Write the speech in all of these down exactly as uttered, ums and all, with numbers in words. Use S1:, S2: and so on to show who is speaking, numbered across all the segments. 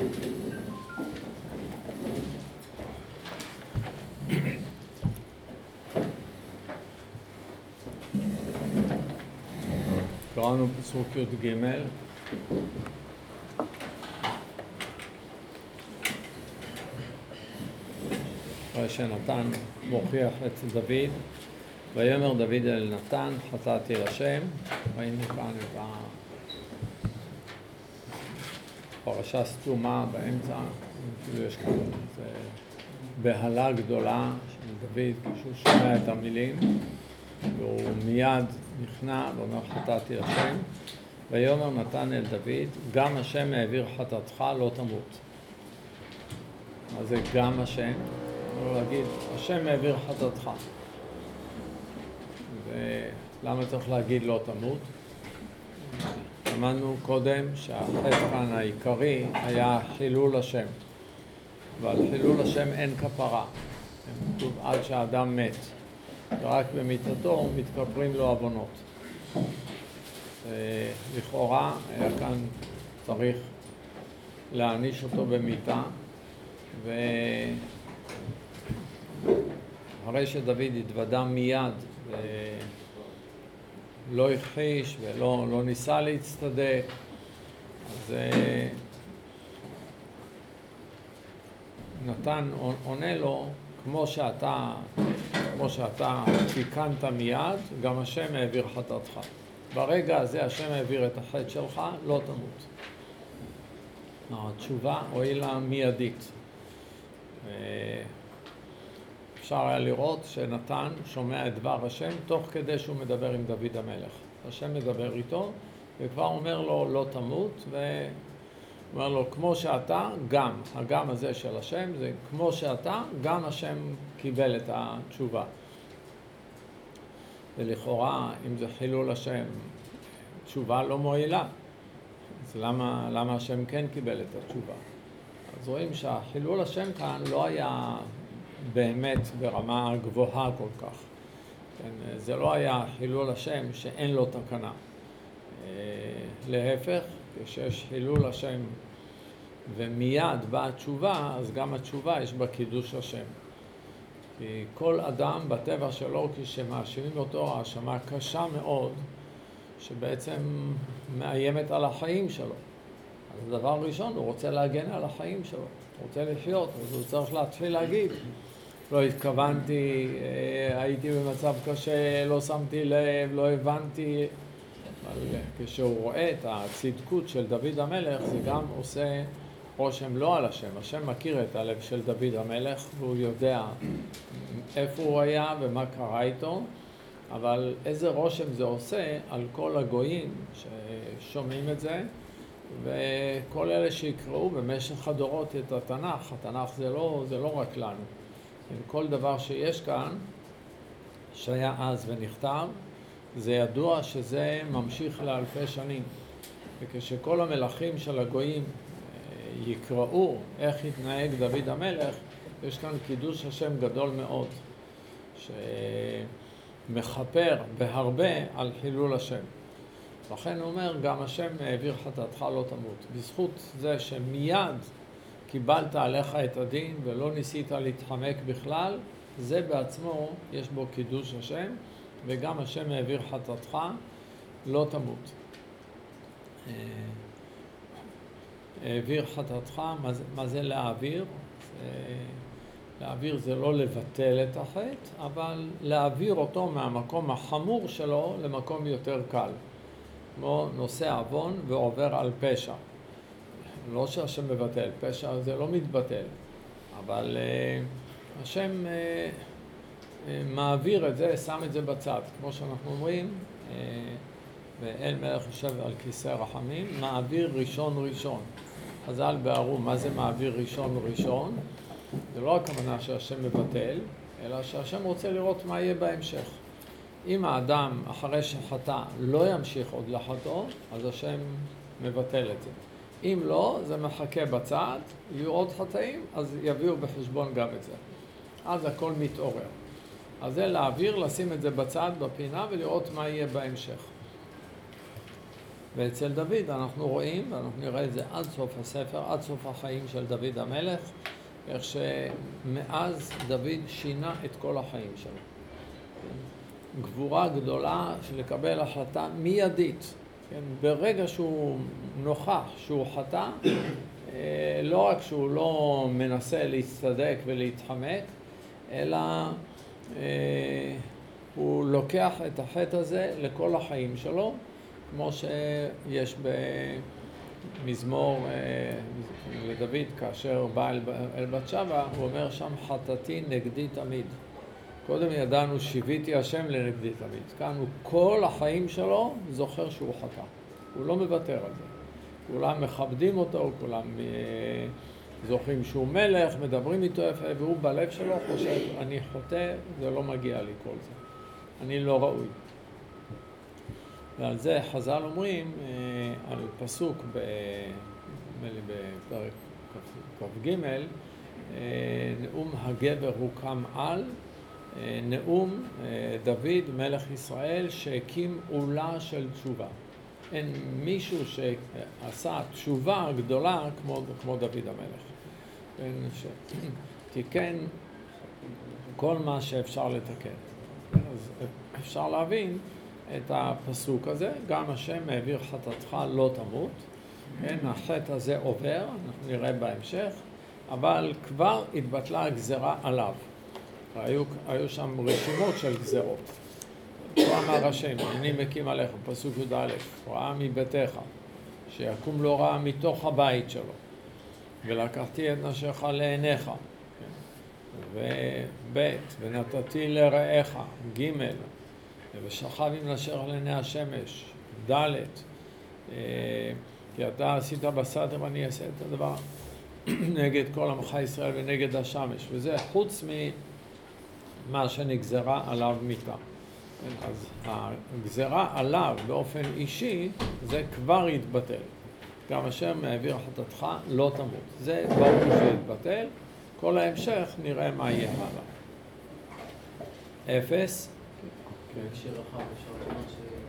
S1: קראנו פסוק י"ג. אחרי שנתן מוכיח את דוד, ויאמר דוד אל נתן, חטאתי לשם. ראינו כאן את הפרשה סתומה באמצע, כאילו יש כאן בהלה גדולה של דוד כשהוא שומע את המילים, והוא מיד נכנע ואומר חטאתי לשם. ויאמר נתן אל דוד, גם השם העביר חטאתך לא תמות. מה זה גם השם? הוא להגיד, השם העביר חטאתך. ולמה צריך להגיד לא תמות? אמרנו קודם שהחטא כאן העיקרי היה חילול השם. ועל חילול השם אין כפרה. כתוב עד שהאדם מת. ורק במיתתו מתכפרים לו עוונות. לכאורה היה כאן צריך להעניש אותו במיתה, ואחרי שדוד התוודה מיד ולא הכחיש ולא לא ניסה להצטדק, אז נתן עונה לו, כמו שאתה כמו שאתה תיקנת מיד, גם השם העביר חטאתך. ברגע הזה השם העביר את החטא שלך, לא תמות. התשובה הועילה מיידית. אפשר היה לראות שנתן שומע את דבר השם תוך כדי שהוא מדבר עם דוד המלך. השם מדבר איתו וכבר אומר לו לא תמות, ואומר לו כמו שאתה, גם, הגם הזה של השם זה כמו שאתה, גם השם קיבל את התשובה. ולכאורה אם זה חילול השם, תשובה לא מועילה. אז למה, למה השם כן קיבל את התשובה? אז רואים שהחילול השם כאן לא היה באמת ברמה גבוהה כל כך. כן, זה לא היה חילול השם שאין לו תקנה. להפך, כשיש חילול השם ומיד באה התשובה, אז גם התשובה יש בה קידוש השם. כי כל אדם בטבע שלו, כשמאשימים אותו האשמה קשה מאוד, שבעצם מאיימת על החיים שלו. אז הדבר ראשון, הוא רוצה להגן על החיים שלו, הוא רוצה לחיות, אז הוא צריך להתחיל להגיד, לא התכוונתי, הייתי במצב קשה, לא שמתי לב, לא הבנתי. אבל כשהוא רואה את הצדקות של דוד המלך, זה גם עושה רושם לא על השם. השם מכיר את הלב של דוד המלך, והוא יודע איפה הוא היה ומה קרה איתו, אבל איזה רושם זה עושה על כל הגויים ששומעים את זה, וכל אלה שיקראו במשך הדורות את התנ"ך. התנ"ך זה לא, זה לא רק לנו. כל דבר שיש כאן, שהיה אז ונכתב, זה ידוע שזה ממשיך לאלפי שנים. וכשכל המלכים של הגויים יקראו איך התנהג דוד המלך, יש כאן קידוש השם גדול מאוד, שמחפר בהרבה על חילול השם. לכן הוא אומר, גם השם העביר חטאתך לא תמות. בזכות זה שמיד קיבלת עליך את הדין ולא ניסית להתחמק בכלל, זה בעצמו יש בו קידוש השם, וגם השם העביר חטאתך לא תמות. העביר חטאתך, מה זה, מה זה להעביר? זה, להעביר זה לא לבטל את החטא, אבל להעביר אותו מהמקום החמור שלו למקום יותר קל. כמו נושא עוון ועובר על פשע. לא שהשם מבטל, פשע זה לא מתבטל, אבל uh, השם uh, uh, מעביר את זה, שם את זה בצד. כמו שאנחנו אומרים, uh, ואל מלך יושב על כיסא רחמים, מעביר ראשון ראשון. חז"ל בארו, מה זה מעביר ראשון ראשון? זה לא הכוונה שהשם מבטל, אלא שהשם רוצה לראות מה יהיה בהמשך. אם האדם אחרי שחטא לא ימשיך עוד לחטוא, אז השם מבטל את זה. אם לא, זה מחכה בצד, יהיו עוד חטאים, אז יביאו בחשבון גם את זה. אז הכל מתעורר. אז זה להעביר, לשים את זה בצד, בפינה, ולראות מה יהיה בהמשך. ואצל דוד אנחנו רואים, ואנחנו נראה את זה עד סוף הספר, עד סוף החיים של דוד המלך, איך שמאז דוד שינה את כל החיים שלו. גבורה גדולה של לקבל החלטה מיידית, כן? ברגע שהוא נוכח, שהוא חטא, לא רק שהוא לא מנסה להצטדק ולהתחמק, אלא אה, הוא לוקח את החטא הזה לכל החיים שלו, כמו שיש במזמור אה, לדוד, כאשר בא אל, אל בת שבע, הוא אומר שם חטאתי נגדי תמיד. קודם ידענו שיוויתי השם לנגדי תמיד. כאן הוא כל החיים שלו זוכר שהוא חטא. הוא לא מוותר על זה. כולם מכבדים אותו, כולם אה, זוכרים שהוא מלך, מדברים איתו יפה, והוא בלב שלו חושב, אני חוטא, זה לא מגיע לי כל זה. אני לא ראוי. ועל זה חז"ל אומרים, אה, על פסוק בפרק כ"ג, אה, נאום הגבר הוקם על, אה, נאום אה, דוד מלך ישראל שהקים עולה של תשובה. אין מישהו שעשה תשובה גדולה כמו, כמו דוד המלך. אין שתיקן כל מה שאפשר לתקן. אז אפשר להבין את הפסוק הזה, גם השם העביר חטאתך לא תמות. כן, החטא הזה עובר, אנחנו נראה בהמשך, אבל כבר התבטלה הגזרה עליו. היו, היו שם רשימות של גזרות. כה אמר השם, אני מקים עליך, פסוק י"א, רעה מביתך, שיקום לו רע מתוך הבית שלו, ולקחתי את נשיך לעיניך, וב' ונתתי לרעך, ג' ושכב עם נשך לעיני השמש, ד' כי אתה עשית בסתר ואני אעשה את הדבר נגד כל עמך ישראל ונגד השמש, וזה חוץ ממה שנגזרה עליו מיתה. אז הגזרה עליו באופן אישי זה כבר יתבטל. גם השם העביר חטאתך לא תמות. זה ברור שיתבטל. כל ההמשך נראה מה יהיה הלאה. אפס.
S2: בהקשר רחב אפשר לומר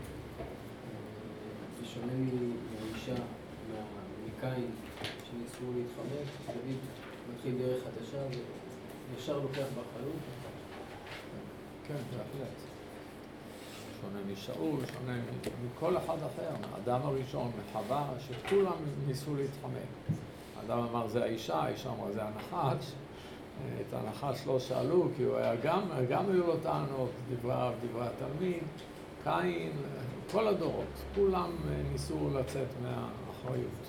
S2: שבשונה מאישה, מקין שניסו להתחמק, דוד מתחיל דרך חדשה וישר לוקח באחריות.
S1: כן, בהחלט. שונה משאול, שונה מכל אחד אחר, האדם הראשון, מחווה, שכולם ניסו להתחמק. האדם אמר זה האישה, האישה אמרה זה הנחש. את הנחש לא שאלו, כי הוא היה גם, גם היו לו טענות, דבריו, דברי התלמיד, קין, כל הדורות, כולם ניסו לצאת מהאחריות.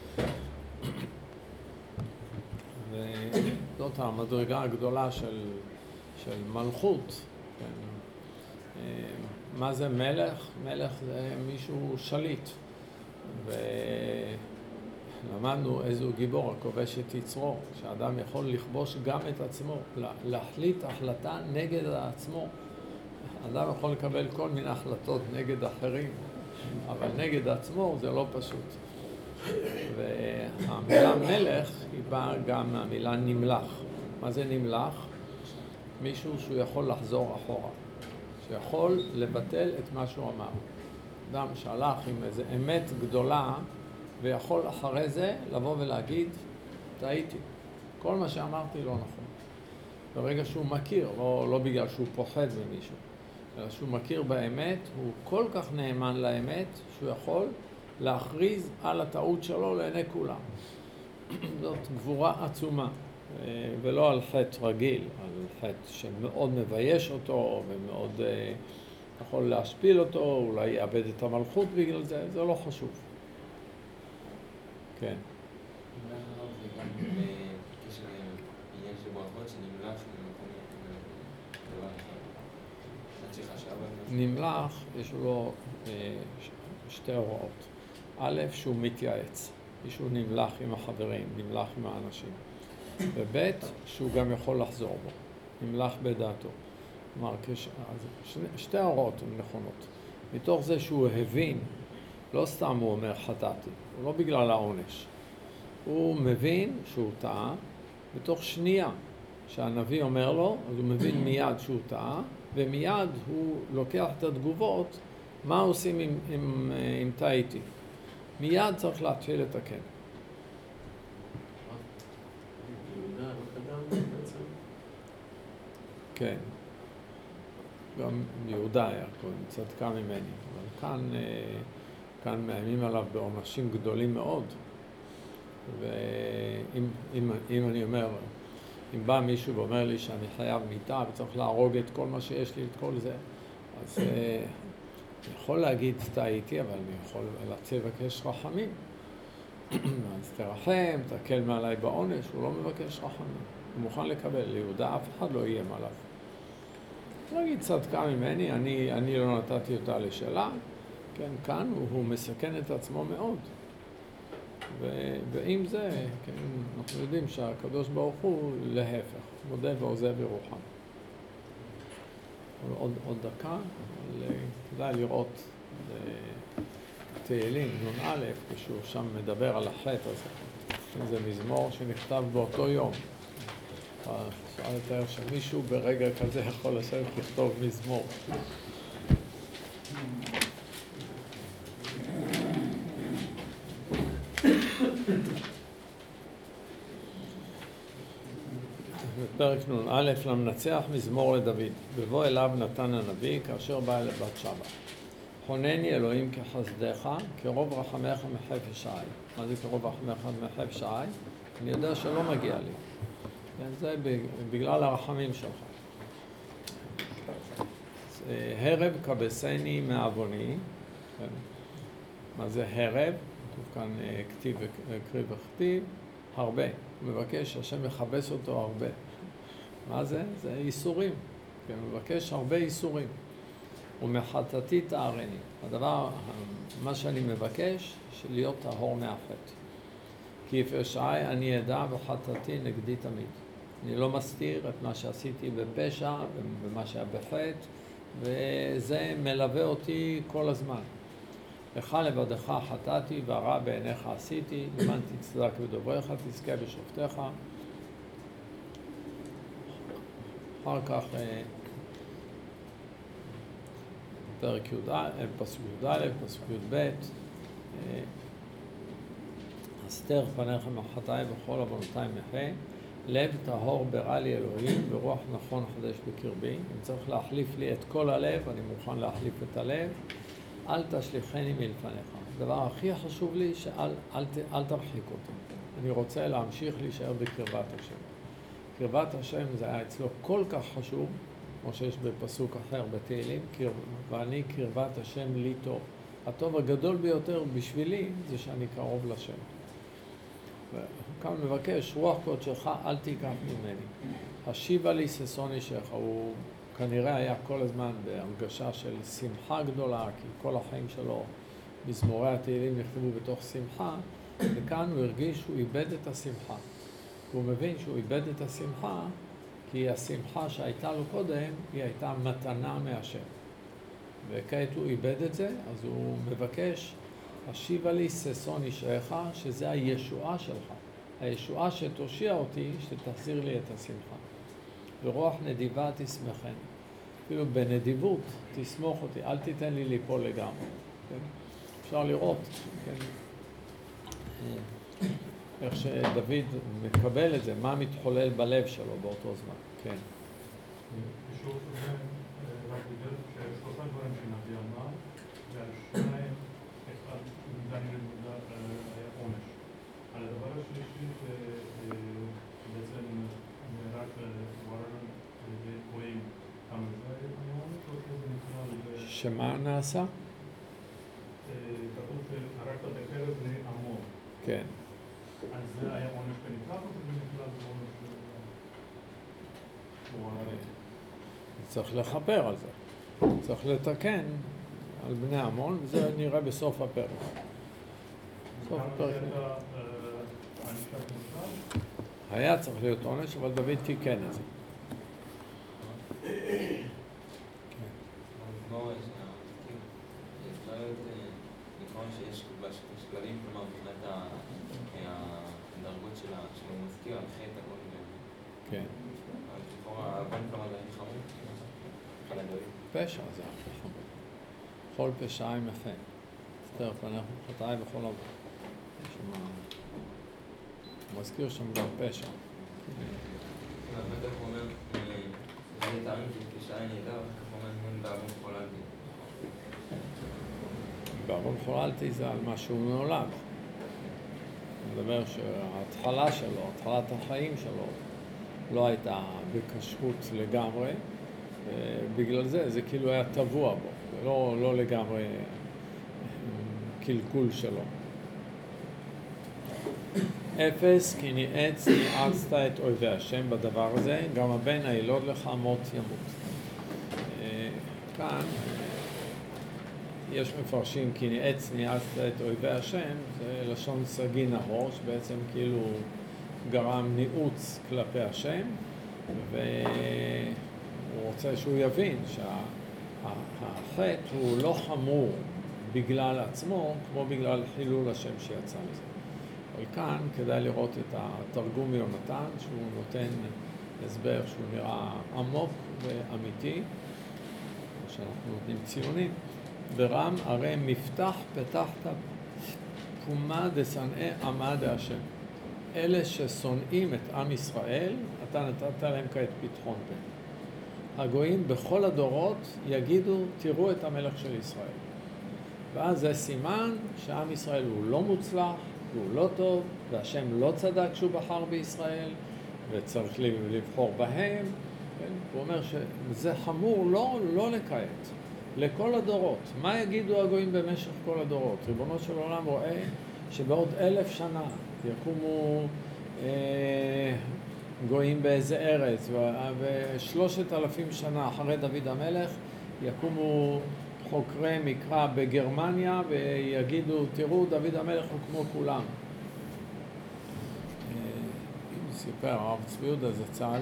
S1: וזאת המדרגה הגדולה של, של מלכות. מה זה מלך? מלך זה מישהו שליט. ולמדנו איזו גיבור, הכובש את יצרו, שהאדם יכול לכבוש גם את עצמו, להחליט החלטה נגד עצמו. האדם יכול לקבל כל מיני החלטות נגד אחרים, אבל נגד עצמו זה לא פשוט. והמילה מלך היא באה גם מהמילה נמלך. מה זה נמלך? מישהו שהוא יכול לחזור אחורה. שיכול לבטל את מה שהוא אמר. אדם שהלך עם איזו אמת גדולה, ויכול אחרי זה לבוא ולהגיד, טעיתי. כל מה שאמרתי לא נכון. ברגע שהוא מכיר, לא, לא בגלל שהוא פוחד ממישהו, אלא שהוא מכיר באמת, הוא כל כך נאמן לאמת, שהוא יכול להכריז על הטעות שלו לעיני כולם. זאת גבורה עצומה. ולא על חטא רגיל, על חטא שמאוד מבייש אותו ומאוד uh, יכול להשפיל אותו, אולי יאבד את המלכות בגלל זה, זה לא חשוב. כן.
S3: זה גם בקשר לעניין של ברכות שנמלך
S1: נמלך, יש לו uh, שתי הוראות. א', שהוא מתייעץ, מישהו נמלך עם החברים, נמלך עם האנשים. ובית שהוא גם יכול לחזור בו, נמלך בדעתו. כלומר, כש... שני... שתי ההוראות הן נכונות. מתוך זה שהוא הבין, לא סתם הוא אומר חטאתי, הוא לא בגלל העונש. הוא מבין שהוא טעה, בתוך שנייה שהנביא אומר לו, אז הוא מבין מיד שהוא טעה, ומיד הוא לוקח את התגובות, מה עושים אם, אם, אם טעיתי. מיד צריך להתחיל לתקן.
S2: יהודה לא קדם בעצם?
S1: כן. גם יהודה היה קודם, צדקה ממני. אבל כאן, כאן מאיימים עליו בעונשים גדולים מאוד. ואם אם, אם אני אומר, אם בא מישהו ואומר לי שאני חייב מיטה וצריך להרוג את כל מה שיש לי, את כל זה, אז אני יכול להגיד טעיתי, אבל אני יכול להציע לבקש רחמים. אז תרחם, תקל מעליי בעונש, הוא לא מבקש רחמים. הוא מוכן לקבל, ליהודה אף אחד לא איים עליו. הוא להגיד צדקה ממני, אני, אני לא נתתי אותה לשאלה, כן, כאן הוא, הוא מסכן את עצמו מאוד. ו, ועם זה, כן, אנחנו יודעים שהקדוש ברוך הוא להפך, מודה ועוזב ירוחם. עוד, עוד דקה, אבל כדאי לראות תהילים, נון א', כשהוא שם מדבר על החטא הזה. זה מזמור שנכתב באותו יום. אפשר לתאר שמישהו ברגע כזה יכול לשבת לכתוב מזמור. בפרק נון א', למנצח מזמור לדוד. בבוא אליו נתן הנביא כאשר בא אל בת שבע. חונני אלוהים כחסדך, כרוב רחמך מחפש עי. מה זה כרוב רחמך מחפש עי? אני יודע שלא מגיע לי. זה בגלל הרחמים שלך. הרב כבסני מעווני. מה זה הרב? כתוב כאן כתיב וקריב וכתיב. הרבה. הוא מבקש, השם מכבס אותו הרבה. מה זה? זה איסורים. הוא מבקש הרבה איסורים. ומחטאתי תערני. הדבר, מה שאני מבקש, להיות טהור מהחטא. כי פשעי אני אדע וחטאתי נגדי תמיד. אני לא מסתיר את מה שעשיתי בפשע ומה שהיה בחטא, וזה מלווה אותי כל הזמן. לך לבדך חטאתי והרע בעיניך עשיתי, למען תצדק בדבריך, תזכה בשופטיך. אחר כך פרק י"א, פסוק י"א, פסוק י"ב. הסתר פניך מחטאי וכל עוונותיי מחה, לב טהור ברא לי אלוהים ורוח נכון חדש בקרבי. אם צריך להחליף לי את כל הלב, אני מוכן להחליף את הלב. אל תשליכני מלפניך. הדבר הכי חשוב לי שאל אל, אל תרחיק אותי. אני רוצה להמשיך להישאר בקרבת השם. קרבת השם זה היה אצלו כל כך חשוב, כמו שיש בפסוק אחר בתהילים, קרב, ואני קרבת השם לי טוב. הטוב הגדול ביותר בשבילי זה שאני קרוב לשם. וכאן מבקש, רוח קודשך אל תיקח ממני. השיבה לי ששון אישך. הוא כנראה היה כל הזמן בהרגשה של שמחה גדולה, כי כל החיים שלו, מזמורי התהילים נכתבו בתוך שמחה, וכאן הוא הרגיש שהוא איבד את השמחה. הוא מבין שהוא איבד את השמחה, כי השמחה שהייתה לו קודם, היא הייתה מתנה מהשם. וכעת הוא איבד את זה, אז הוא מבקש, השיבה לי ששון אישך, שזה הישועה שלך. הישועה שתושיע אותי, שתחזיר לי את השמחה. ורוח נדיבה תשמחני. אפילו בנדיבות תסמוך אותי, אל תיתן לי ליפול לגמרי. כן? אפשר לראות, כן? איך שדוד מקבל את זה, מה מתחולל בלב שלו באותו זמן. כן.
S4: בשיעור שלכם רק דיבר ששלושה דברים שנביא אמר, ועל שניים, אחד דניאל היה עונש. על הדבר השלישי שבעצם רק ורן רואים כמה זה היה עונש, או שזה נקרא...
S1: שמה נעשה?
S4: כתוב שהרקת בקרב בני עמון.
S1: כן.
S4: אז זה היה עונש כנקרא, או שזה נקרא בעונש...
S1: צריך לכפר על זה. צריך לתקן על בני עמון, וזה נראה בסוף הפרק. בסוף הפרק. היה צריך להיות עונש, אבל דוד תיקן את זה.
S3: נכון שיש שקלים, כלומר, מבחינת הדרגות של המזכיר, על חטא, הכל זה...
S1: כן.
S3: הבן כלומר זה חמור?
S1: פשע זה הכי חמור. כל פשע עם יפה. יותר פניך חטאי בכל עוון. יש שם... הוא מזכיר שם גם פשע.
S3: ואחר כך אומר, זה טעמים שתשעה נהדר, ואחר כך אומר, מן בעוון חוללתי.
S1: בעוון חוללתי זה על מה שהוא נולד. אני מדבר שההתחלה שלו, התחלת החיים שלו, לא הייתה בכשרות לגמרי, ובגלל זה זה כאילו היה טבוע בו, לא, לא לגמרי קלקול שלו. אפס, כי ניאץ ניאצת את אויבי השם בדבר הזה, גם הבן הילוד לך מות ימות. כאן יש מפרשים כי ניאץ ניאצת את אויבי השם, זה לשון סגי נהור, שבעצם כאילו גרם ניעוץ כלפי השם, והוא רוצה שהוא יבין שהחטא הוא לא חמור בגלל עצמו, כמו בגלל חילול השם שיצא מזה. אבל כאן כדאי לראות את התרגום מיונתן, שהוא נותן הסבר שהוא נראה עמוק ואמיתי, שאנחנו נותנים ציונים. ברם הרי מפתח פתחת פומה דשנאי עמה דהשם. אלה ששונאים את עם ישראל, אתה נתת להם כעת פתחון פה. הגויים בכל הדורות יגידו, תראו את המלך של ישראל. ואז זה סימן שעם ישראל הוא לא מוצלח, הוא לא טוב, והשם לא צדק שהוא בחר בישראל, וצריך לבחור בהם. כן? הוא אומר שזה חמור לא, לא לכעת, לכל הדורות. מה יגידו הגויים במשך כל הדורות? ריבונו של עולם רואה שבעוד אלף שנה יקומו אה, גויים באיזה ארץ, ושלושת אלפים שנה אחרי דוד המלך יקומו חוקרי מקרא בגרמניה ויגידו, תראו, דוד המלך הוא כמו כולם. סיפר הרב צבי יהודה זצ"ל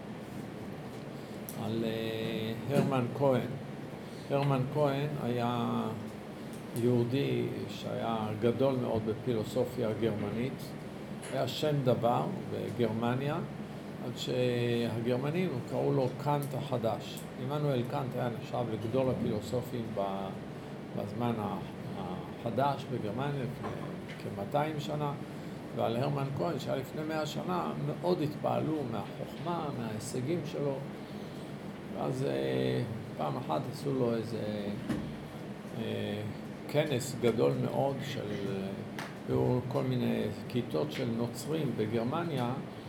S1: על הרמן כהן. הרמן כהן היה יהודי שהיה גדול מאוד בפילוסופיה הגרמנית, היה שם דבר בגרמניה, עד שהגרמנים קראו לו קאנט החדש. עמנואל קאנט היה נחשב לגדול הפילוסופים בזמן החדש בגרמניה לפני כ-מאתיים שנה, ועל הרמן כהן שהיה לפני מאה שנה מאוד התפעלו מהחוכמה, מההישגים שלו. ואז פעם אחת עשו לו איזה כנס גדול מאוד של, היו כל מיני כיתות של נוצרים בגרמניה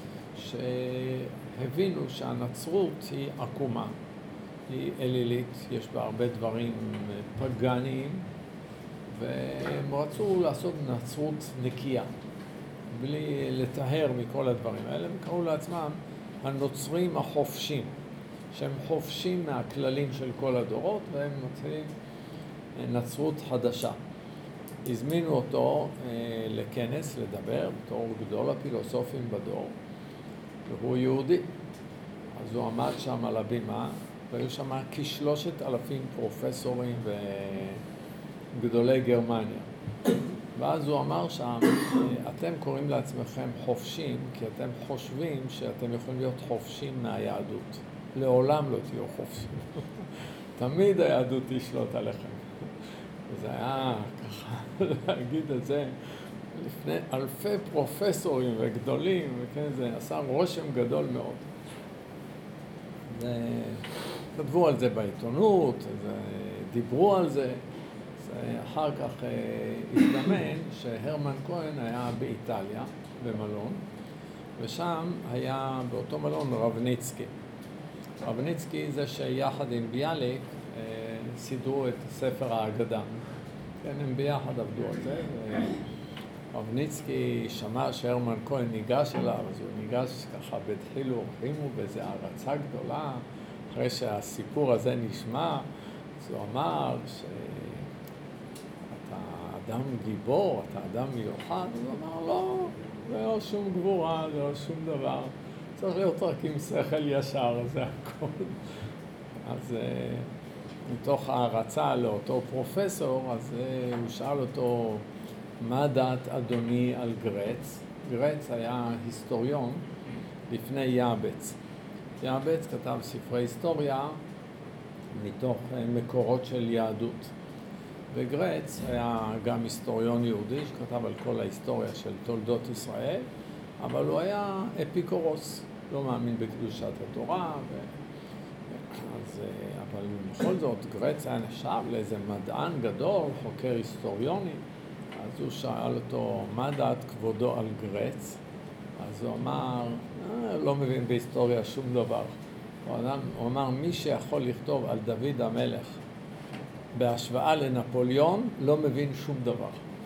S1: שהבינו שהנצרות היא עקומה, היא אלילית, יש בה הרבה דברים פגניים, והם רצו לעשות נצרות נקייה, בלי לטהר מכל הדברים האלה. הם קראו לעצמם הנוצרים החופשים, שהם חופשים מהכללים של כל הדורות, והם מתחילים נצרות חדשה. הזמינו אותו אה, לכנס, לדבר, בתור גדול הפילוסופים בדור, והוא יהודי. אז הוא עמד שם על הבימה, והיו שם כשלושת אלפים פרופסורים וגדולי גרמניה. ואז הוא אמר שם, אתם קוראים לעצמכם חופשים, כי אתם חושבים שאתם יכולים להיות חופשים מהיהדות. לעולם לא תהיו חופשים. תמיד היהדות תשלוט עליכם. וזה היה ככה, להגיד את זה, לפני אלפי פרופסורים וגדולים, וכן, זה עשה רושם גדול מאוד. זה, כתבו על זה בעיתונות, זה, דיברו על זה. זה, אחר כך הזדמן שהרמן כהן היה באיטליה, במלון, ושם היה באותו מלון רבניצקי. רבניצקי זה שיחד עם ביאליק סידרו את ספר האגדה. כן, הם ביחד עבדו על זה. רבניצקי שמע שהרמן כהן ניגש אליו, אז הוא ניגש ככה בדחילו ורחימו באיזו הערצה גדולה. אחרי שהסיפור הזה נשמע, אז הוא אמר שאתה אדם גיבור, אתה אדם מיוחד. הוא אמר, לא, זה לא שום גבורה, זה לא שום דבר. צריך להיות רק עם שכל ישר, זה הכל. אז מתוך הערצה לאותו פרופסור, אז הוא שאל אותו, מה דעת אדוני על גרץ? גרץ היה היסטוריון לפני יעבץ. יעבץ כתב ספרי היסטוריה מתוך מקורות של יהדות. וגרץ היה גם היסטוריון יהודי שכתב על כל ההיסטוריה של תולדות ישראל, אבל הוא היה אפיקורוס, לא מאמין בקדושת התורה, ו... אז, אבל בכל זאת גרץ היה נחשב לאיזה מדען גדול, חוקר היסטוריוני, אז הוא שאל אותו, מה דעת כבודו על גרץ? אז הוא אמר, אה, לא מבין בהיסטוריה שום דבר. הוא אמר, הוא אמר, מי שיכול לכתוב על דוד המלך בהשוואה לנפוליאון, לא מבין שום דבר.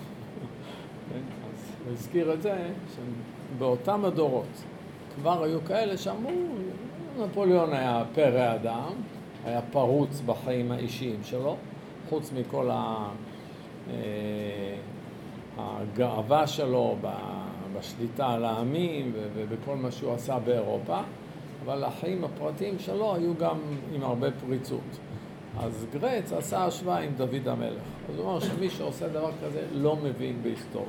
S1: אז הוא הזכיר את זה, שבאותם הדורות כבר היו כאלה שאמרו, נפוליאון היה פרא אדם, היה פרוץ בחיים האישיים שלו, חוץ מכל ה... הגאווה שלו בשליטה על העמים ובכל מה שהוא עשה באירופה, אבל החיים הפרטיים שלו היו גם עם הרבה פריצות. אז גרץ עשה השוואה עם דוד המלך. אז הוא אומר שמי שעושה דבר כזה לא מבין בהיסטוריה.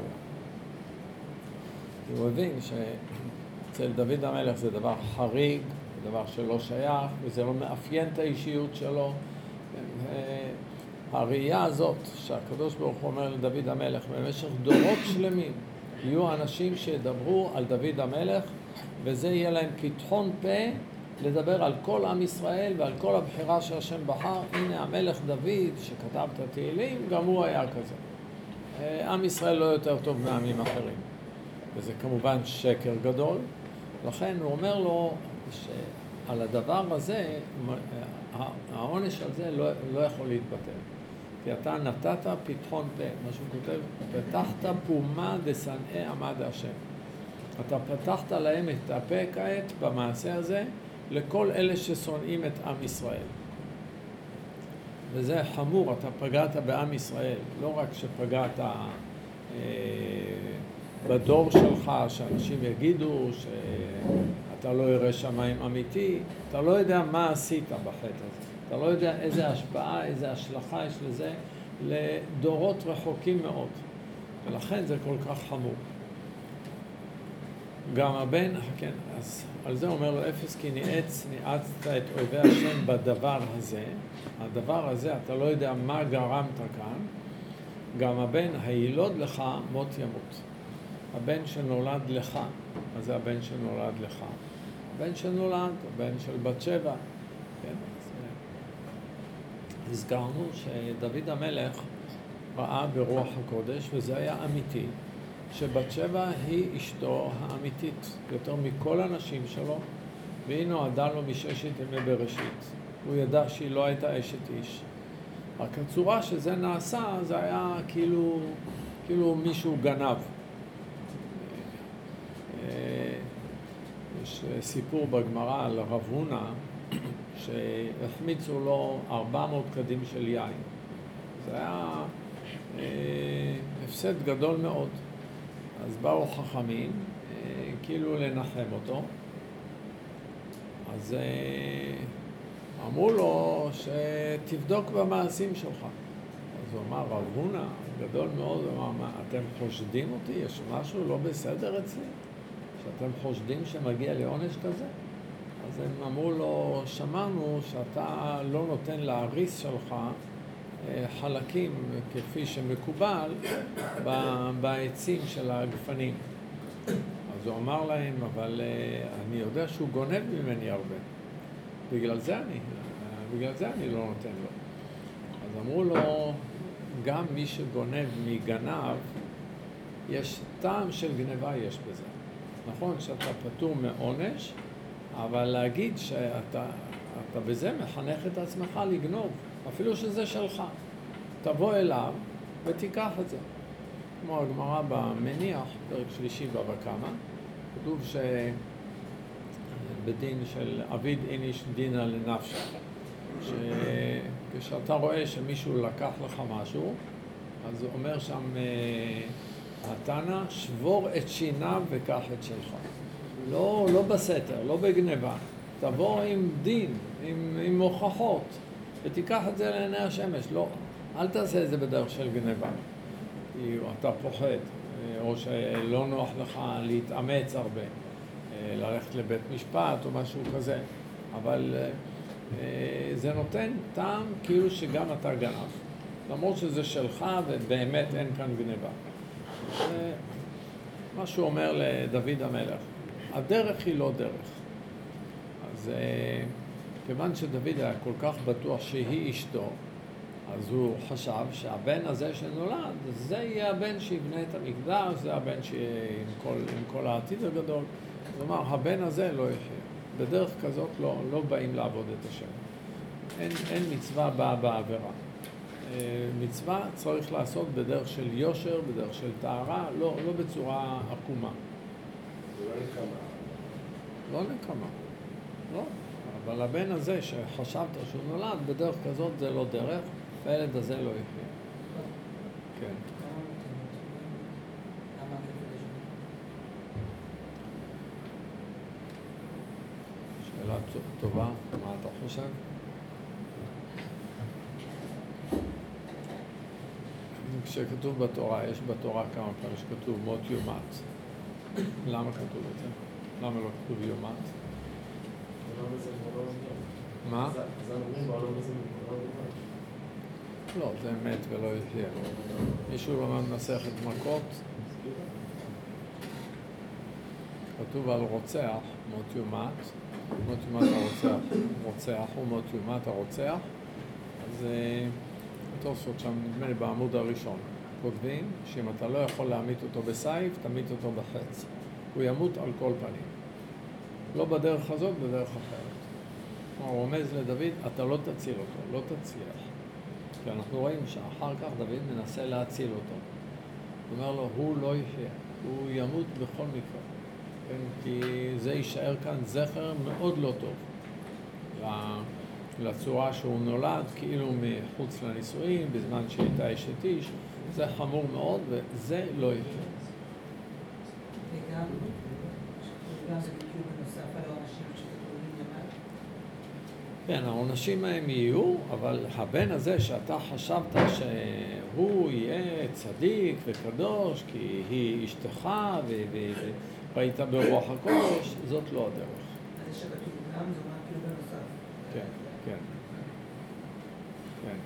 S1: הוא מבין שאצל דוד המלך זה דבר חריג, זה דבר שלא שייך, וזה לא מאפיין את האישיות שלו. הראייה הזאת שהקדוש ברוך הוא אומר לדוד המלך במשך דורות שלמים, יהיו אנשים שידברו על דוד המלך, וזה יהיה להם פתחון פה לדבר על כל עם ישראל ועל כל הבחירה שהשם בחר. הנה המלך דוד שכתב את התהילים, גם הוא היה כזה. עם ישראל לא יותר טוב מעמים אחרים. וזה כמובן שקר גדול. לכן הוא אומר לו שעל הדבר הזה, העונש הזה לא, לא יכול להתבטל. כי אתה נתת פתחון פה, מה שהוא כותב, פתחת פומה דשנאי עמד השם. אתה פתחת להם את הפה כעת במעשה הזה לכל אלה ששונאים את עם ישראל. וזה חמור, אתה פגעת בעם ישראל, לא רק שפגעת אה, בדור שלך, שאנשים יגידו שאתה לא ירא שמיים אמיתי, אתה לא יודע מה עשית בחטא הזה. אתה לא יודע איזה השפעה, איזה השלכה יש לזה לדורות רחוקים מאוד. ולכן זה כל כך חמור. גם הבן, כן, אז על זה אומר לו אפס כי ניאץ, ניאצת את אויבי השם בדבר הזה. הדבר הזה, אתה לא יודע מה גרמת כאן. גם הבן הילוד לך מות ימות. הבן שנולד לך, אז זה הבן שנולד לך. הבן שנולד, הבן של בת שבע. כן, אז הזכרנו שדוד המלך ראה ברוח הקודש, וזה היה אמיתי, שבת שבע היא אשתו האמיתית, יותר מכל הנשים שלו, והיא נועדה לו מששת ימי בראשית. הוא ידע שהיא לא הייתה אשת איש. רק הצורה שזה נעשה, זה היה כאילו, כאילו מישהו גנב. יש סיפור בגמרא על רב הונא, שהחמיצו לו ארבע מאות קדים של יין. זה היה אה, הפסד גדול מאוד. אז באו חכמים, אה, כאילו לנחם אותו. אז אה, אמרו לו שתבדוק במעשים שלך. אז הוא אמר, רב הונא, גדול מאוד, הוא אמר, מה, אתם חושדים אותי? יש משהו לא בסדר אצלי? שאתם חושדים שמגיע לעונש כזה? אז הם אמרו לו, שמענו שאתה לא נותן להריס שלך חלקים כפי שמקובל בעצים של הגפנים. אז הוא אמר להם, אבל אני יודע שהוא גונב ממני הרבה. בגלל זה אני, בגלל זה אני לא נותן לו. אז אמרו לו, גם מי שגונב מגנב, יש טעם של גנבה יש בזה. נכון שאתה פטור מעונש, אבל להגיד שאתה אתה בזה מחנך את עצמך לגנוב, אפילו שזה שלך. תבוא אליו ותיקח את זה. כמו הגמרא במניח, פרק שלישי בבא קמא, כתוב שבדין של עביד איניש דינא לנפשך, שכשאתה רואה שמישהו לקח לך משהו, אז הוא אומר שם התנא, שבור את שיניו וקח את שלך. לא, לא בסתר, לא בגניבה. תבוא עם דין, עם, עם הוכחות, ותיקח את זה לעיני השמש. לא, אל תעשה את זה בדרך של גניבה. כי אתה פוחד, או שלא נוח לך להתאמץ הרבה, ללכת לבית משפט או משהו כזה. אבל זה נותן טעם כאילו שגם אתה גנב. למרות שזה שלך ובאמת אין כאן גניבה. זה מה שהוא אומר לדוד המלך. הדרך היא לא דרך. אז כיוון שדוד היה כל כך בטוח שהיא אשתו, אז הוא חשב שהבן הזה שנולד, זה יהיה הבן שיבנה את המקדש, זה הבן שיהיה עם כל, עם כל העתיד הגדול. זאת אומרת, הבן הזה לא יחיה. בדרך כזאת לא, לא באים לעבוד את השם. אין, אין מצווה באה בעבירה. מצווה צריך לעשות בדרך של יושר, בדרך של טהרה, לא, לא בצורה עקומה.
S2: זה לא נקמה.
S1: לא נקמה. לא. אבל הבן הזה שחשבת שהוא נולד, בדרך כזאת זה לא דרך, והילד הזה לא יחיה. כן. שאלה טובה, מה אתה חושב? כשכתוב בתורה, יש בתורה כמה פעמים שכתוב מות יומת. למה כתוב את זה? למה לא כתוב יומת? מה?
S2: אז אומרים בעולם הזה מבורר לבד.
S1: לא, זה מת ולא יחיה. מישהו למד מסכת מכות? כתוב על רוצח, מות יומת. מות יומת הרוצח, רוצח הוא מות יומת הרוצח. אז התוספות שם, נדמה לי, בעמוד הראשון. כותבים שאם אתה לא יכול להמית אותו בסייף, תמית אותו בחץ. הוא ימות על כל פנים. לא בדרך הזאת, בדרך אחרת. כלומר, הוא רומז לדוד, אתה לא תציל אותו, לא תצליח. כי אנחנו רואים שאחר כך דוד מנסה להציל אותו. הוא אומר לו, הוא לא יחיה, הוא ימות בכל מקרה. כן? כי זה יישאר כאן זכר מאוד לא טוב. לצורה שהוא נולד, כאילו מחוץ לנישואים, בזמן שהייתה אשת איש. זה חמור מאוד, וזה לא יחיה.
S5: וגם, וגם זה בדיוק בנוסף על העונשים שכתובים למעלה.
S1: כן, העונשים מהם יהיו, אבל הבן הזה שאתה חשבת שהוא יהיה צדיק וקדוש, כי היא אשתך וראית ברוח הקודש, זאת לא הדרך.
S5: אז זה שכתוב גם, זה אומר כאילו בנוסף.
S1: כן, כן. כן.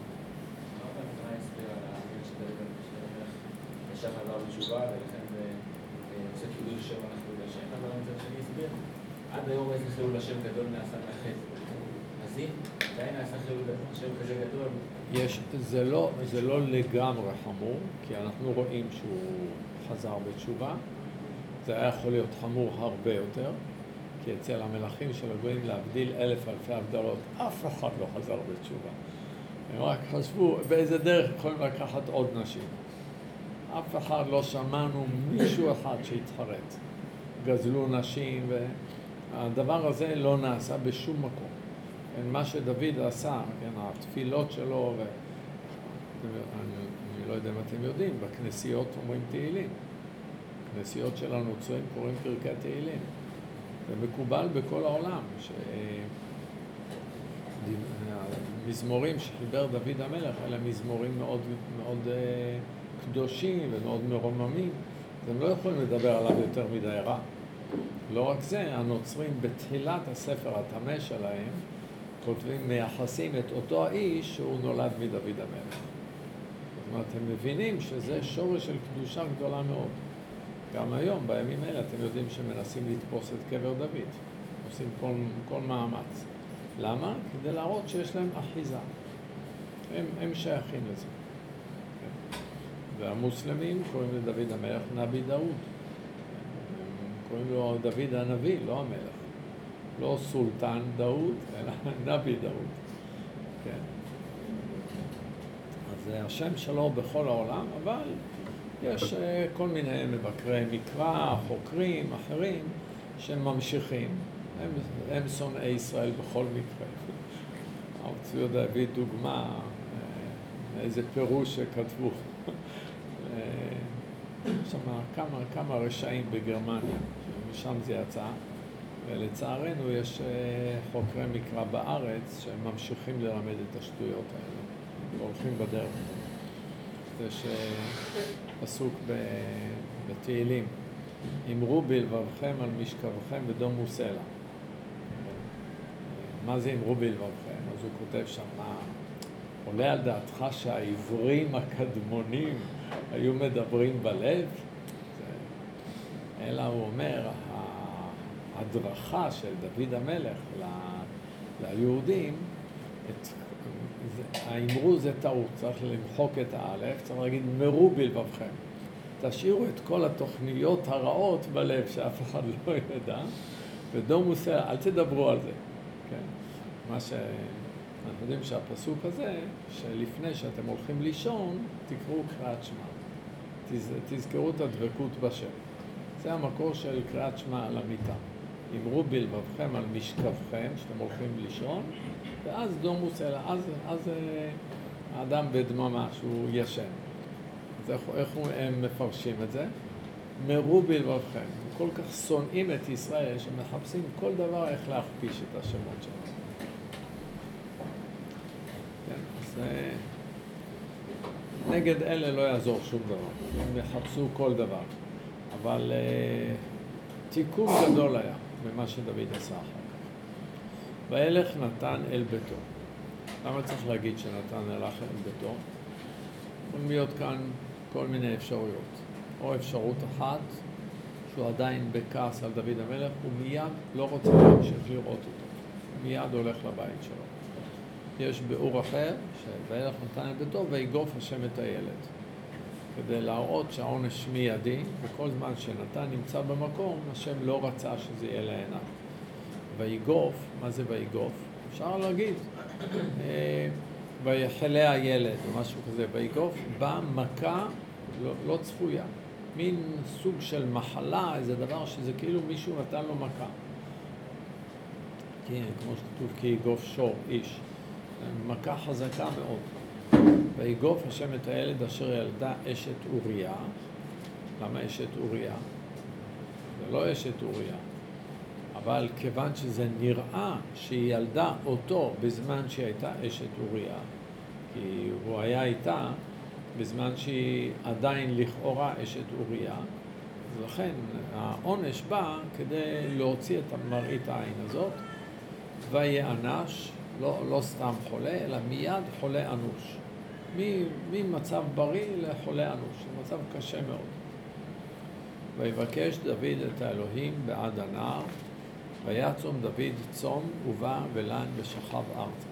S3: ישר חזר בתשובה, ולכן עושה קידוש השם אנחנו לשם, אבל מצד שני הסביר, עד היום איזה חילול השם גדול נעשה מהחטא. אז אם עדיין נעשה חילול השם כזה גדול...
S1: יש, זה לא, זה לא לגמרי חמור, כי אנחנו רואים שהוא חזר בתשובה. זה היה יכול להיות חמור הרבה יותר, כי אצל המלכים של הגויים להבדיל אלף אלפי הבדלות, אף אחד לא חזר בתשובה. הם רק חשבו באיזה דרך יכולים לקחת עוד נשים. אף אחד לא שמענו מישהו אחד שהתחרט. גזלו נשים, והדבר הזה לא נעשה בשום מקום. מה שדוד עשה, כן, התפילות שלו, ו... אני, אני לא יודע אם אתם יודעים, בכנסיות אומרים תהילים. בכנסיות של הנוצרים קוראים פרקי תהילים. זה מקובל בכל העולם, שהמזמורים שחיבר דוד המלך, אלה מזמורים מאוד, מאוד קדושים ומאוד מרוממים, אז הם לא יכולים לדבר עליו יותר מדי רע. לא רק זה, הנוצרים בתחילת הספר הטמא שלהם, כותבים, מייחסים את אותו האיש שהוא נולד מדוד המלך. זאת אומרת, הם מבינים שזה שורש של קדושה גדולה מאוד. גם היום, בימים האלה, אתם יודעים שמנסים לתפוס את קבר דוד. עושים כל, כל מאמץ. למה? כדי להראות שיש להם אחיזה. הם, הם שייכים לזה. והמוסלמים קוראים לדוד המלך נבי דאוד. קוראים לו דוד הנביא, לא המלך. לא סולטן דאוד, אלא נבי דאוד. כן. אז זה השם שלו בכל העולם, אבל יש כל מיני מבקרי מקרא, חוקרים, אחרים, שממשיכים. הם, הם שונאי ישראל בכל מקרה. הוציאו דוד דוגמה, איזה פירוש שכתבו. יש שם כמה, כמה רשעים בגרמניה, משם זה יצא, ולצערנו יש חוקרי מקרא בארץ שממשיכים ללמד את השטויות האלה, והולכים בדרך. יש פסוק בתהילים, אמרו בלבבכם על משכבכם ודומו סלע. מה זה אמרו בלבבכם? אז הוא כותב שם, מה, עולה על דעתך שהעברים הקדמונים היו מדברים בלב? אלא הוא אומר, ההדרכה של דוד המלך ל- ליהודים, את, האמרו זה טעות, צריך למחוק את האלף, צריך להגיד מרו בלבבכם. תשאירו את כל התוכניות הרעות בלב שאף אחד לא ידע, ודומו סלע, אל תדברו על זה. כן? מה שאנחנו יודעים שהפסוק הזה, שלפני שאתם הולכים לישון, תקראו קריאת שמע. תז, תזכרו את הדבקות בשם. זה המקור של קריאת שמע על המיטה. אמרו בלבבכם על משכבכם, שאתם הולכים לישון, ואז דומו סלע, אז, אז האדם בדממה שהוא ישן. אז איך, איך הם מפרשים את זה? מרו בלבבכם. הם כל כך שונאים את ישראל שמחפשים כל דבר איך להכפיש את השמות שלהם. כן, אז נגד אלה לא יעזור שום דבר. הם יחפשו כל דבר. אבל uh, תיקון גדול היה ממה שדוד עשה אחר כך. וילך נתן אל ביתו. למה צריך להגיד שנתן הלך אל ביתו? יכולים להיות כאן כל מיני אפשרויות. או אפשרות אחת, שהוא עדיין בכעס על דוד המלך, הוא מיד לא רוצה להמשיך לראות אותו. הוא מיד הולך לבית שלו. יש ביאור אחר, שוילך נתן אל ביתו, ויגוף השם את הילד. כדי להראות שהעונש מיידי, וכל זמן שנתן נמצא במקום, השם לא רצה שזה יהיה לעיניו. ויגוף, מה זה ויגוף? אפשר להגיד. ויחלה הילד, או משהו כזה, ויגוף, בא מכה לא, לא צפויה. מין סוג של מחלה, איזה דבר שזה כאילו מישהו נתן לו מכה. כן, כמו שכתוב, כי יגוף שור, איש. מכה חזקה מאוד. ויגוף השם את הילד אשר ילדה אשת אוריה. למה אשת אוריה? זה לא אשת אוריה. אבל כיוון שזה נראה שהיא ילדה אותו בזמן שהיא הייתה אשת אוריה, כי הוא היה איתה בזמן שהיא עדיין לכאורה אשת אוריה, אז לכן העונש בא כדי להוציא את מראית העין הזאת, ויענש, לא, לא סתם חולה, אלא מיד חולה אנוש. ממצב בריא לחולה אנוש, זה מצב קשה מאוד. ויבקש דוד את האלוהים בעד הנער, ויצום דוד צום ובא ולן ושכב ארצה.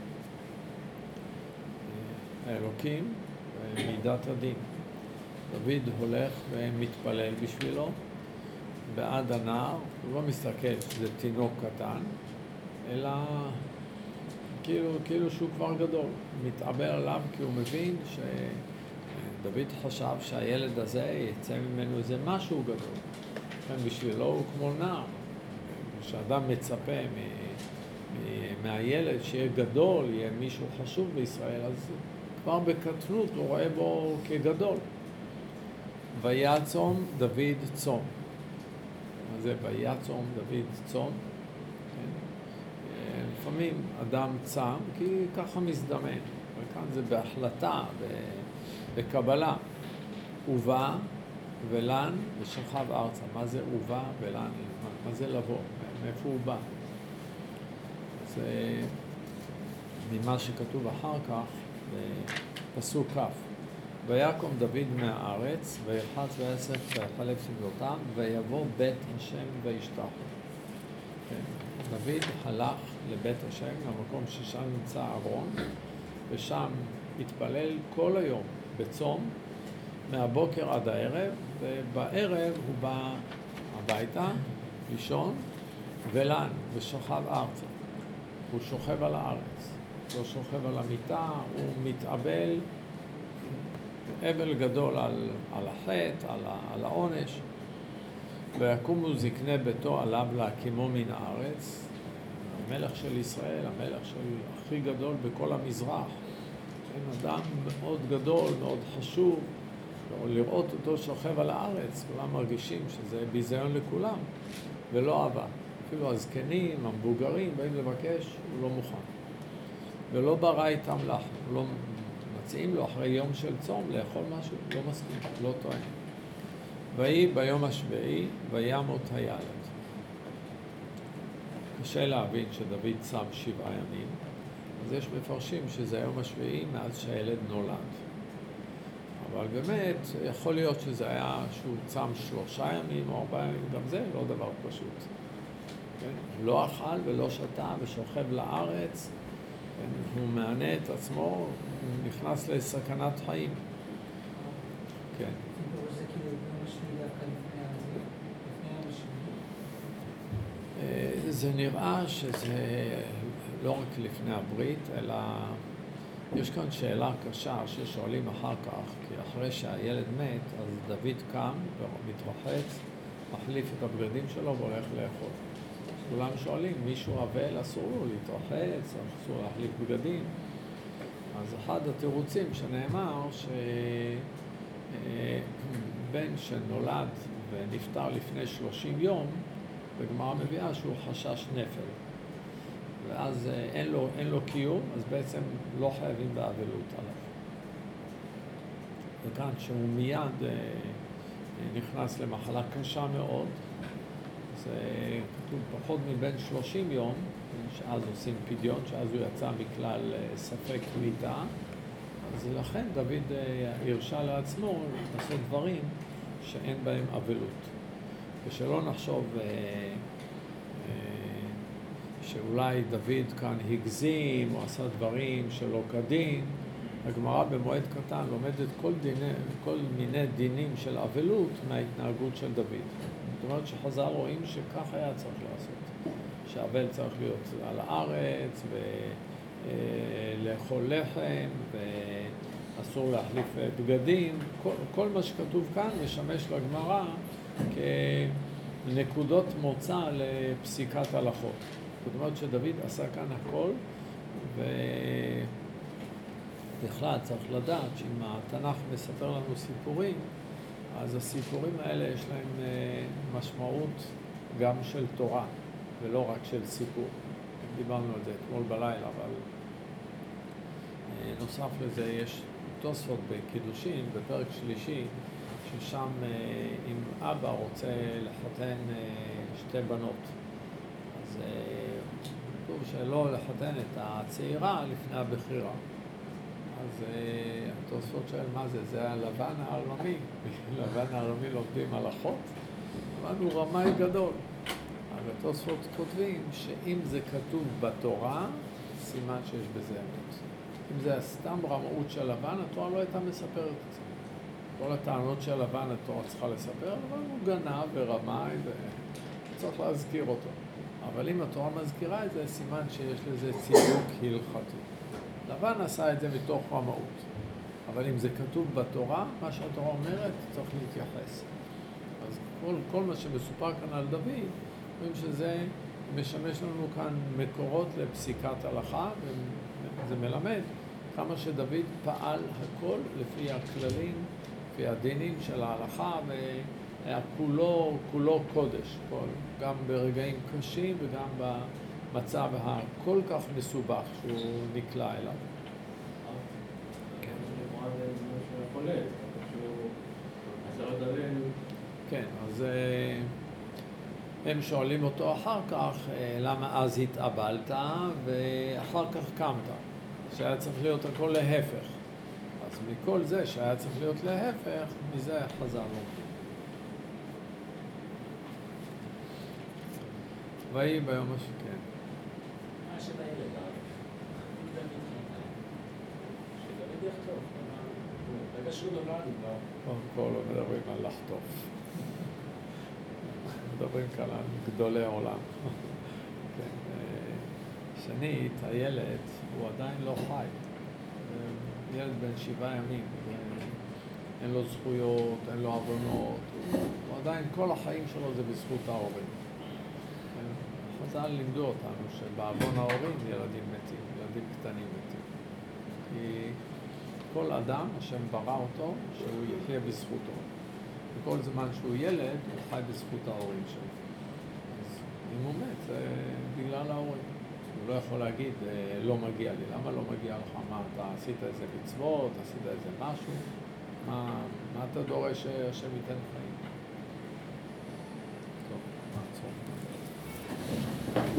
S1: האלוקים מידת הדין. דוד הולך ומתפלל בשבילו בעד הנער, הוא לא מסתכל שזה תינוק קטן, אלא כאילו, כאילו שהוא כבר גדול. מתעבר עליו כי הוא מבין שדוד חשב שהילד הזה יצא ממנו איזה משהו גדול. כן, בשבילו הוא כמו נער. כשאדם מצפה מ- מ- מהילד שיהיה גדול, יהיה מישהו חשוב בישראל, אז כבר בקטנות הוא רואה בו כגדול. ויצום דוד צום. מה זה ויצום דוד צום? כן? לפעמים אדם צם כי ככה מזדמן, וכאן זה בהחלטה, בקבלה. ובא ולן ושכב ארצה. מה זה ובא ולן? מה זה לבוא? מאיפה הוא בא? זה ממה שכתוב אחר כך בפסוק כ'. ויקום דוד מהארץ, וילחץ ויאסף ויחלק סבלותם, ויבוא בית השם וישתחו. דוד הלך לבית השם, למקום ששם נמצא ארון, ושם התפלל כל היום בצום, מהבוקר עד הערב, ובערב הוא בא הביתה, לישון, ולן, ושוכב ארצה. הוא שוכב על הארץ, הוא שוכב על המיטה, הוא מתאבל, אבל גדול על, על החטא, על, על העונש. ויקומו זקני ביתו עליו להקימו מן הארץ, המלך של ישראל, המלך של הכי גדול בכל המזרח. כן, אדם מאוד גדול, מאוד חשוב, לראות אותו שוכב על הארץ, כולם מרגישים שזה ביזיון לכולם, ולא אהבה. אפילו הזקנים, המבוגרים, באים לבקש, הוא לא מוכן. ולא ברא איתם לחם, לא מציעים לו אחרי יום של צום לאכול משהו, לא מסכים, לא טוען. ויהי ביום השביעי, וימות הילד. קשה להבין שדוד צם שבעה ימים, אז יש מפרשים שזה היום השביעי מאז שהילד נולד. אבל באמת, יכול להיות שזה היה שהוא צם שלושה ימים או ארבעה ימים, גם זה לא דבר פשוט. כן? לא אכל ולא שתה ושוכב לארץ, כן? הוא מענה את עצמו, הוא נכנס לסכנת חיים. כן.
S5: זה כאילו יום השביעי דווקא לפני הזה, לפני יום השביעי.
S1: זה נראה שזה לא רק לפני הברית, אלא יש כאן שאלה קשה ששואלים אחר כך, כי אחרי שהילד מת, אז דוד קם ומתרחץ, מחליף את הבגדים שלו והולך לאכול. כולם שואלים, מישהו אבל אסור לו להתרחץ, אסור להחליף בגדים. אז אחד התירוצים שנאמר שבן שנולד ונפטר לפני שלושים יום, בגמרא מביאה שהוא חשש נפל. ואז אין לו, אין לו קיום, אז בעצם לא חייבים באבלות עליו. וכאן שהוא מיד נכנס למחלה קשה מאוד, זה כתוב פחות מבין שלושים יום, שאז עושים פדיון, שאז הוא יצא מכלל ספק מיתה, אז לכן דוד הרשה לעצמו לעשות דברים שאין בהם אבלות. ושלא נחשוב שאולי דוד כאן הגזים או עשה דברים שלא כדין. הגמרא במועד קטן לומדת כל, דיני, כל מיני דינים של אבלות מההתנהגות של דוד. זאת אומרת שחז"ל רואים שכך היה צריך לעשות. שהאבל צריך להיות על הארץ ולאכול לחם ואסור להחליף בגדים. כל, כל מה שכתוב כאן משמש לגמרא כנקודות מוצא לפסיקת הלכות. זאת אומרת שדוד עשה כאן הכל, ובכלל צריך לדעת שאם התנ"ך מספר לנו סיפורים, אז הסיפורים האלה יש להם משמעות גם של תורה, ולא רק של סיפור. דיברנו על זה אתמול בלילה, אבל נוסף לזה יש תוספות בקידושין, בפרק שלישי, ששם אם אבא רוצה לחתן שתי בנות, אז כתוב שלא לחתן את הצעירה לפני הבחירה. אז התוספות שואל מה זה? זה הלבן הארמי. לבן הארמי לומדים הלכות, אבל הוא רמאי גדול. אבל התוספות כותבים שאם זה כתוב בתורה, סימן שיש בזה אמת. אם זה סתם רמאות של לבן, התורה לא הייתה מספרת את זה. כל הטענות של לבן התורה צריכה לספר, אבל הוא גנב ורמאי וצריך להזכיר אותו. אבל אם התורה מזכירה את זה, סימן שיש לזה צידוק הלכתי. לבן עשה את זה מתוך רמאות. אבל אם זה כתוב בתורה, מה שהתורה אומרת, צריך להתייחס. אז כל, כל מה שמסופר כאן על דוד, רואים שזה משמש לנו כאן מקורות לפסיקת הלכה, וזה מלמד כמה שדוד פעל הכל לפי הכללים, לפי הדינים של ההלכה, והיה כולו, כולו קודש, כל, גם ברגעים קשים וגם במצב הכל כך מסובך שהוא נקלע אליו. כן, אז הם שואלים אותו אחר כך, למה אז התאבלת ואחר כך קמת, שהיה צריך להיות הכל להפך. אז מכל זה שהיה צריך להיות להפך, מזה חזרנו. ויהי ביום השכן.
S3: מה שבילד, שדוד יחטוף, רגע שהוא נולד כבר.
S1: קודם כל לא מדברים על לחטוף. מדברים כאן על גדולי העולם. שנית, הילד הוא עדיין לא חי. ילד בן שבעה ימים, אין לו זכויות, אין לו עוונות, הוא עדיין, כל החיים שלו זה בזכות ההורים. חז"ל לימדו אותנו שבעוון ההורים ילדים מתים, ילדים קטנים מתים. כי כל אדם, השם ברא אותו, שהוא יחיה בזכותו. וכל זמן שהוא ילד, הוא חי בזכות ההורים שלו. אז אם הוא מת, זה בגלל ההורים. הוא לא יכול להגיד, לא מגיע לי. למה לא מגיע לך? מה, אתה עשית איזה מצוות, עשית איזה משהו? מה, מה אתה דורש שהשם ייתן חיים? טוב, נעצור.